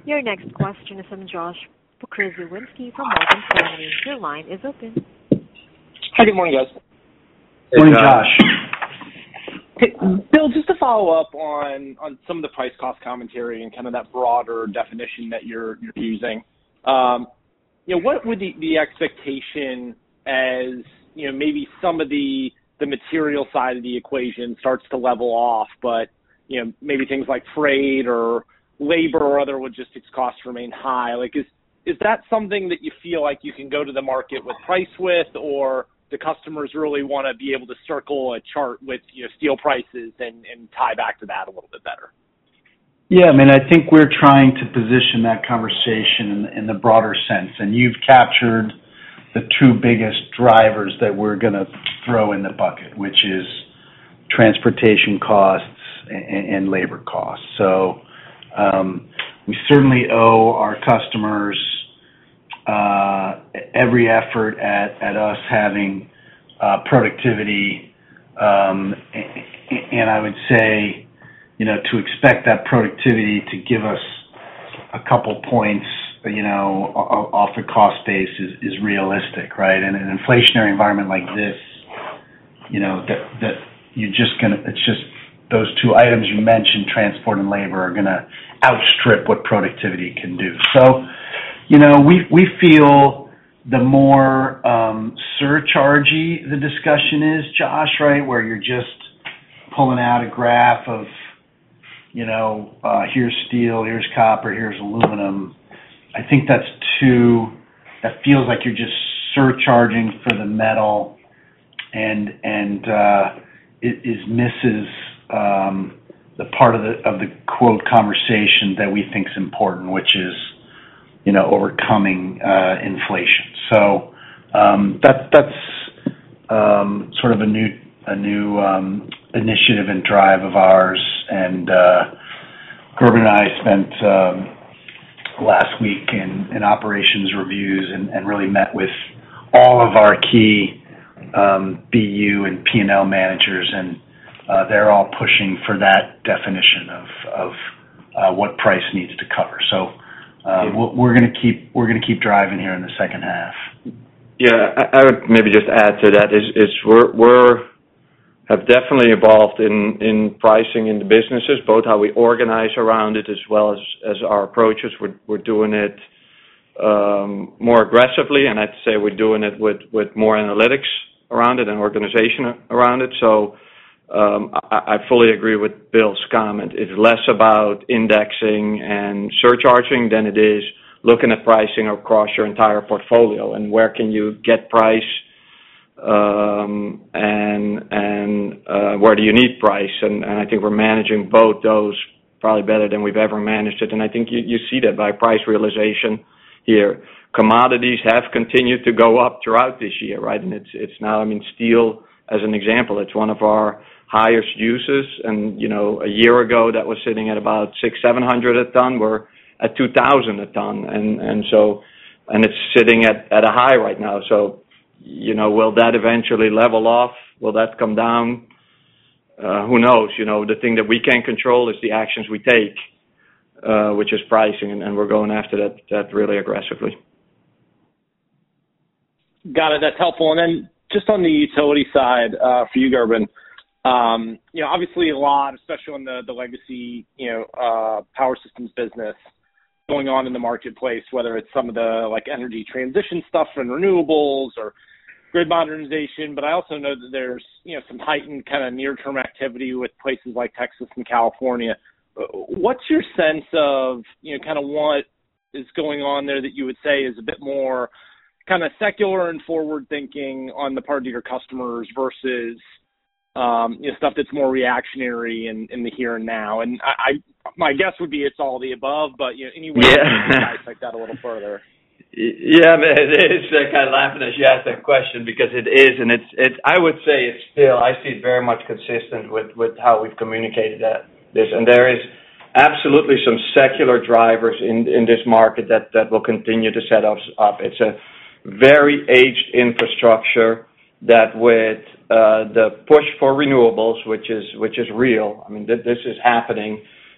Your next question is from Josh Pokrzywinski from Morgan Stanley. Your line is open. Hi, good morning, guys. Good morning, Josh. Hey, Bill, just to follow up on, on some of the price cost commentary and kind of that broader definition that you're you're using. Um, you know, what would the, the expectation as, you know, maybe some of the the material side of the equation starts to level off, but, you know, maybe things like freight or labor or other logistics costs remain high? Like, is is that something that you feel like you can go to the market with price with, or the customers really want to be able to circle a chart with, you know, steel prices and, and tie back to that a little bit better? Yeah, I mean, I think we're trying to position that conversation in, in the broader sense, and you've captured the two biggest drivers that we're going to throw in the bucket, which is transportation costs and, and labor costs. So um, we certainly owe our customers uh, every effort at, at us having uh, productivity, um, and, and I would say, you know, to expect that productivity to give us a couple points, you know, off the cost base is, is realistic, right? In an inflationary environment like this, you know, that that you're just gonna, it's just those two items you mentioned, transport and labor, are gonna outstrip what productivity can do. So, you know, we we feel the more um, surchargy the discussion is, Josh, right, where you're just pulling out a graph of, you know, uh, here's steel, here's copper, here's aluminum. I think that's too, that feels like you're just surcharging for the metal, and and uh, it is misses um, the part of the of the quote conversation that we think is important, which is, you know, overcoming uh, inflation. So um, that that's um, sort of a new a new um, initiative and drive of ours, and uh, Gerben and I spent um, last week in, in operations reviews and, and really met with all of our key um, B U and P and L managers, and uh, they're all pushing for that definition of of uh, what price needs to cover. So uh, we're going to keep we're going to keep driving here in the second half. Yeah, I, I would maybe just add to that is is we're we're have definitely evolved in, in pricing in the businesses, both how we organize around it as well as, as our approaches. We're, we're doing it um, more aggressively, and I'd say we're doing it with, with more analytics around it and organization around it. So um, I, I fully agree with Bill's comment. It's less about indexing and surcharging than it is looking at pricing across your entire portfolio and where can you get price, um, and and uh, where do you need price, and, and I think we're managing both those probably better than we've ever managed it, and I think you, you see that by price realization here. Commodities have continued to go up throughout this year, right, and it's it's now, I mean, steel as an example, it's one of our highest uses, and you know, a year ago that was sitting at about six, seven hundred a ton. We're at two thousand a ton, and and so, and it's sitting at at a high right now, so. You know, will that eventually level off? Will that come down? Uh, who knows? You know, the thing that we can't control is the actions we take, uh, which is pricing, and, and we're going after that, that really aggressively. Got it. That's helpful. And then just on the utility side, uh, for you, Gerben, um, you know, obviously a lot, especially on the, the legacy, you know, uh, power systems business going on in the marketplace, whether it's some of the like energy transition stuff and renewables or grid modernization, but I also know that there's, you know, some heightened kind of near-term activity with places like Texas and California. What's your sense of, you know, kind of what is going on there that you would say is a bit more kind of secular and forward-thinking on the part of your customers versus, um, you know, stuff that's more reactionary in, in the here and now? And I, I, my guess would be it's all the above, but, you know, anyway, yeah. Dissect that a little further. Yeah, man, it is uh, kind of laughing as you ask that question because it is, and it's, it's. I would say it's still. I see it very much consistent with, with how we've communicated that this, and there is absolutely some secular drivers in in this market that that will continue to set us up. It's a very aged infrastructure that, with uh, the push for renewables, which is which is real. I mean, th- this is happening.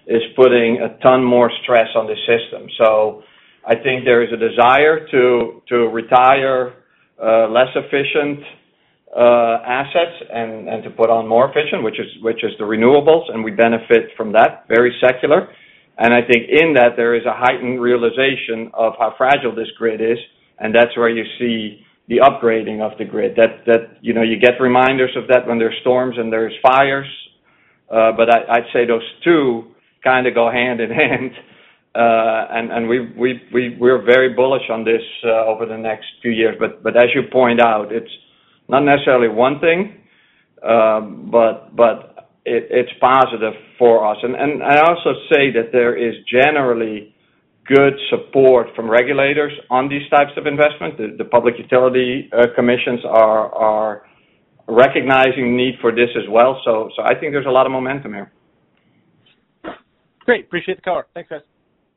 is putting a ton more stress on the system. So I think there is a desire to to retire uh, less efficient uh, assets and, and to put on more efficient, which is which is the renewables, and we benefit from that, very secular. And I think in that there is a heightened realization of how fragile this grid is, and that's where you see the upgrading of the grid. That that you know you get reminders of that when there's storms and there's fires, uh, but I, I'd say those two kind of go hand in hand. Uh, and, and we, we, we, we're very bullish on this uh, over the next few years. But, but as you point out, it's not necessarily one thing, um, but, but it, it's positive for us. And, and I also say that there is generally good support from regulators on these types of investment. The, the public utility uh, commissions are, are recognizing the need for this as well. So, so I think there's a lot of momentum here. Great. Appreciate the color. Thanks, guys.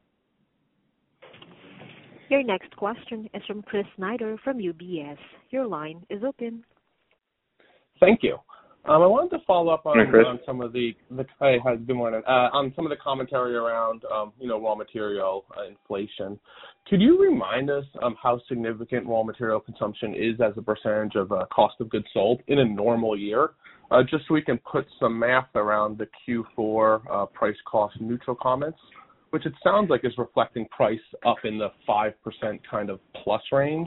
Your next question is from Chris Snyder from U B S. Your line is open. Thank you. Um, I wanted to follow up on, Hi, Chris. on some of the, the hey, hi, good morning, uh, on some of the commentary around, um, you know, raw material uh, inflation. Could you remind us um, how significant raw material consumption is as a percentage of uh, cost of goods sold in a normal year? Uh, just so we can put some math around the Q four uh, price cost neutral comments, which it sounds like is reflecting price up in the five percent kind of plus range.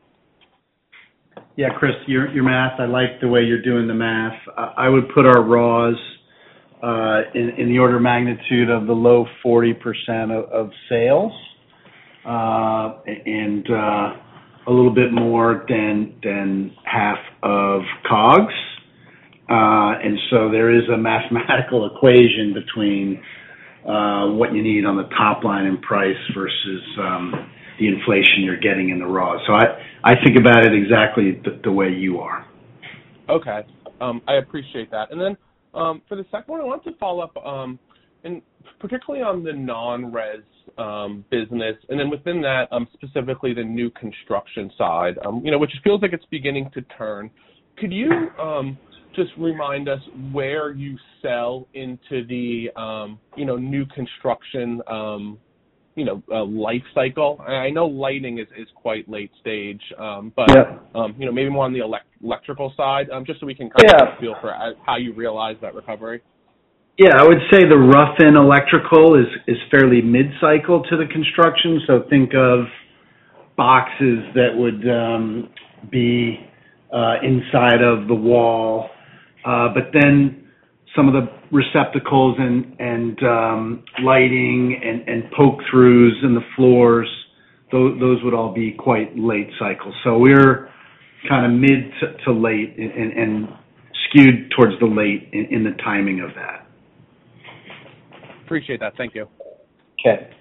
Yeah, Chris, your your math, I like the way you're doing the math. Uh, I would put our raws uh, in, in the order of magnitude of the low forty percent of, of sales, uh, and uh, a little bit more than than half of COGS. Uh, and so there is a mathematical equation between uh, what you need on the top line in price versus um, the inflation you're getting in the raws. So I, I think about it exactly the, the way you are. Okay. Um, I appreciate that. And then um, for the second one, I want to follow up, um, and particularly on the non-res um, business, and then within that, um, specifically the new construction side, um, you know, which feels like it's beginning to turn. Could you um, just remind us where you sell into the, um, you know, new construction, um, you know, uh, life cycle? I know lighting is, is quite late stage, um, but, yeah. um, you know, maybe more on the elect- electrical side, um, just so we can kind yeah. of feel for how you realize that recovery. Yeah, I would say the rough-in electrical is, is fairly mid-cycle to the construction. So think of boxes that would um, be uh, inside of the wall. Uh, but then some of the receptacles and, and um, lighting and, and poke-throughs in the floors, those, those would all be quite late cycle. So we're kind of mid to, to late and, and skewed towards the late in, in the timing of that. Appreciate that. Thank you. Okay.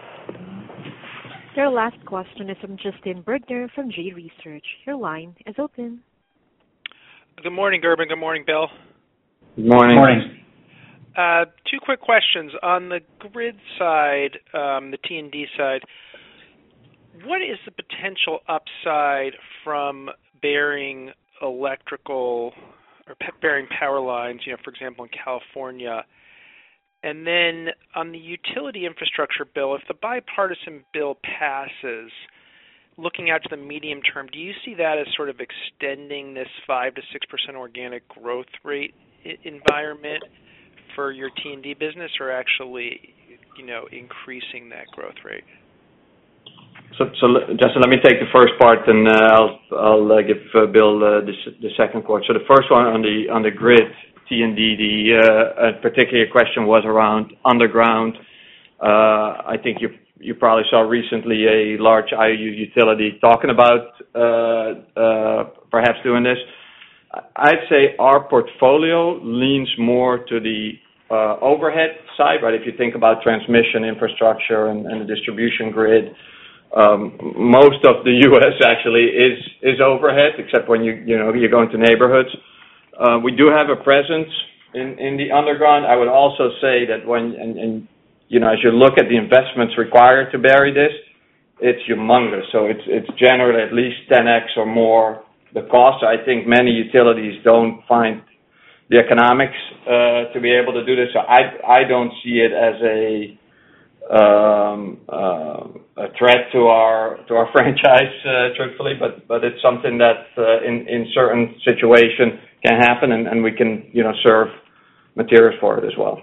Your last question is from Justin Bergner from G Research. Your line is open. Good morning, Gerben. Good morning, Bill. Good morning. Good morning. Uh, two quick questions. On the grid side, um, the T and D side, what is the potential upside from bearing electrical or bearing power lines, you know, for example, in California? And then on the utility infrastructure bill, if the bipartisan bill passes, looking out to the medium term, do you see that as sort of extending this five to six percent organic growth rate environment for your T and D business, or actually, you know, increasing that growth rate? So, so Justin, let me take the first part, and uh, I'll I'll uh, give uh, Bill uh, the the second part. So the first one on the on the grid T and D, the uh, particular question was around underground. Uh, I think you you probably saw recently a large I O U utility talking about uh, uh, perhaps doing this. I'd say our portfolio leans more to the uh, overhead side, right? If you think about transmission infrastructure and, and the distribution grid, um, most of the U S actually is is overhead, except when you you know you go into neighborhoods. Uh, we do have a presence in, in the underground. I would also say that when and, and you know as you look at the investments required to bury this, it's humongous. So it's it's generally at least ten x or more the cost. I think many utilities don't find the economics uh, to be able to do this. So I I don't see it as a um, uh, a threat to our to our franchise, uh, truthfully, but but it's something that uh, in in certain situations can happen, and, and we can you know serve materials for it as well.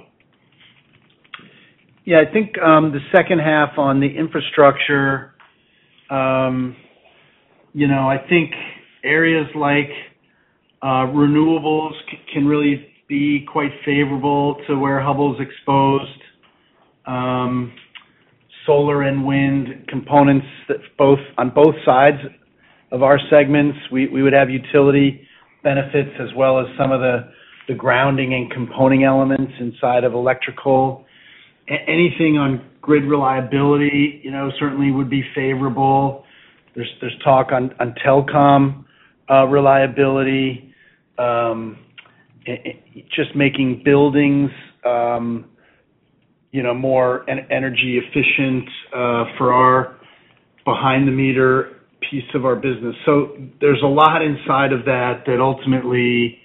Yeah, I think um, the second half on the infrastructure, um, you know, I think areas like uh, renewables c- can really be quite favorable to where Hubbell's exposed. Um, solar and wind components that both on both sides of our segments, we, we would have utility benefits as well as some of the, the grounding and component elements inside of electrical. Anything on grid reliability, you know, certainly would be favorable. There's there's talk on on telecom uh, reliability, um, it, it, just making buildings, um, you know, more en- energy efficient uh, for our behind the meter piece of our business. So there's a lot inside of that that ultimately,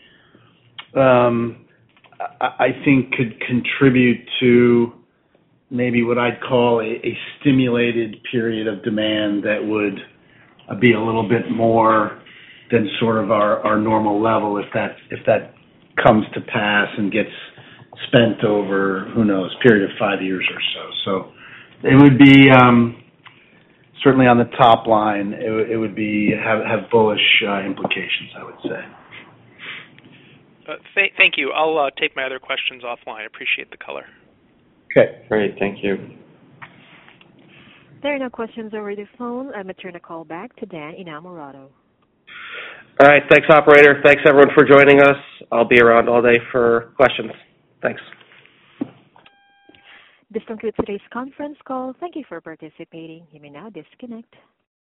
um, I, I think could contribute to maybe what I'd call a, a stimulated period of demand that would uh, be a little bit more than sort of our, our normal level if that if that comes to pass and gets spent over, who knows, period of five years or so. So it would be um, certainly on the top line, it, w- it would be have, have bullish uh, implications, I would say. Uh, th- thank you. I'll uh, take my other questions offline. I appreciate the color. Okay, great. Thank you. There are no questions over the phone. I'm going to turn the call back to Dan Innamorato. All right. Thanks, operator. Thanks, everyone, for joining us. I'll be around all day for questions. Thanks. This concludes today's conference call. Thank you for participating. You may now disconnect.